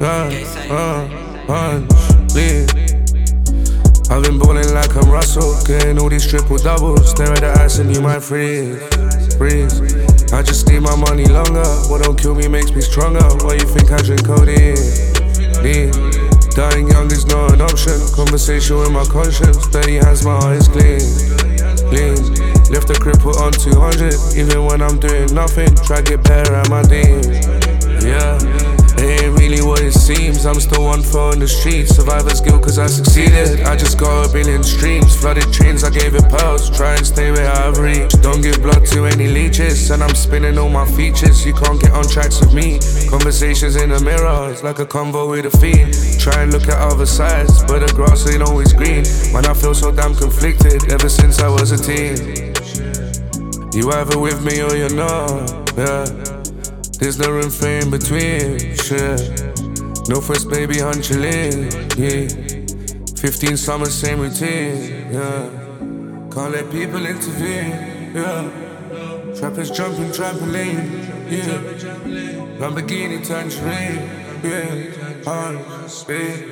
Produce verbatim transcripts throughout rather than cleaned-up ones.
yeah, uh, punch, lead. I've been ballin' like I'm Russell, getting all these triple doubles. Stare at the ice and you might freeze, freeze. I just need my money longer. What don't kill me makes me stronger. Why you think I drink codeine? Lean. Dying young is not an option. Conversation with my conscience. Dirty hands, my heart is clean, clean. Left the crib, put on two hundred. Even when I'm doing nothing, try get better at my deeds. Yeah, it ain't really what it seems. I'm still on four in the streets. Survivor's guilt cause I succeeded. I just got a billion streams. Flooded chains, I gave it pearls. Try and stay where I've reached. Don't give blood to any leeches. And I'm spinning all my features. You can't get on tracks with me. Conversations in the mirror, it's like a convo with a fiend. Try and look at other sides, but the grass ain't always green. Man, I feel so damn conflicted ever since I was a teen. You either with me or you're not, yeah. There's no room for in between, shit. No first baby, hunt your lean, yeah. Fifteen summers, same routine, yeah. Can't let people intervene, yeah. Trappers jumping trampoline, yeah. Lamborghini tangerine, yeah. Hard speed.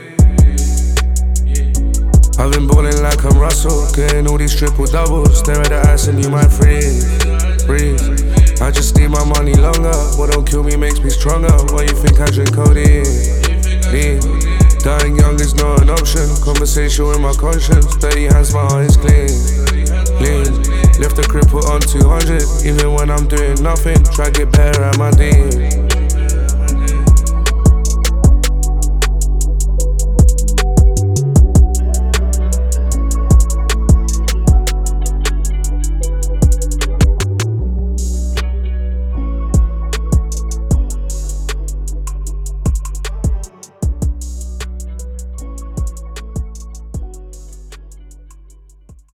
I've been ballin' like I'm Russell, getting all these triple doubles. Stare at the ice and you might freeze, freeze. I just need my money longer. What don't kill me makes me stronger. Why you think I drink codeine? Lean. Dying young is not an option. Conversation with my conscience. Dirty hands, my heart is clean, clean. Left the crib, put on two hundred. Even when I'm doing nothing, try get better at my deeds.